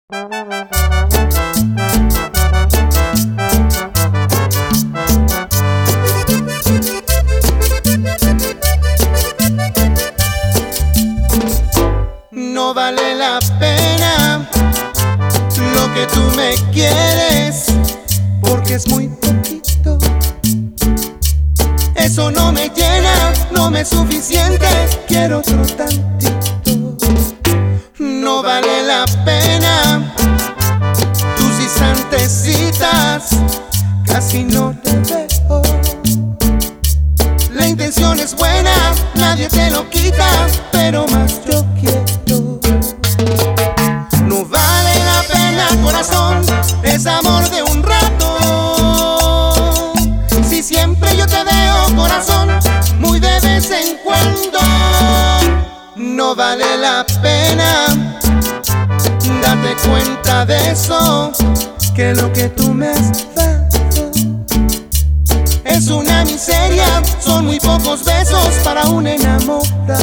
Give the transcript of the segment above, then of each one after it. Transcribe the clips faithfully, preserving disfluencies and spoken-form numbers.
No vale la pena lo que tú me quieres, porque es muy poquito. Eso no me llena, no me es suficiente, quiero otro tantito. No vale la pena tus instantes citas, casi no te veo. La intención es buena, nadie te lo quita, pero más yo quiero. No vale la pena, corazón, es amor de un rato. Si siempre yo te veo, corazón, muy de vez en cuando. No vale la pena, date cuenta de eso, que lo que tú me has dado es una miseria, son muy pocos besos para un enamorado.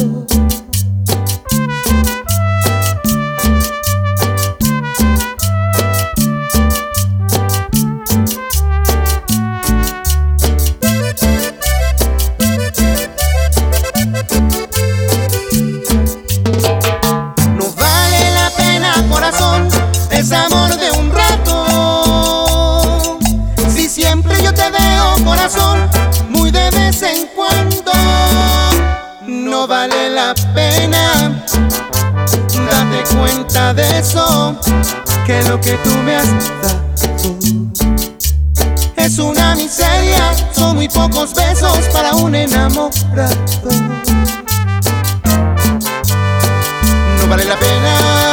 No vale la pena, corazón, es amor de un rato. Si siempre yo te veo, corazón, muy de vez en cuando. No vale la pena, date cuenta de eso, que lo que tú me has dado es una miseria, son muy pocos besos para un enamorado. No vale la pena.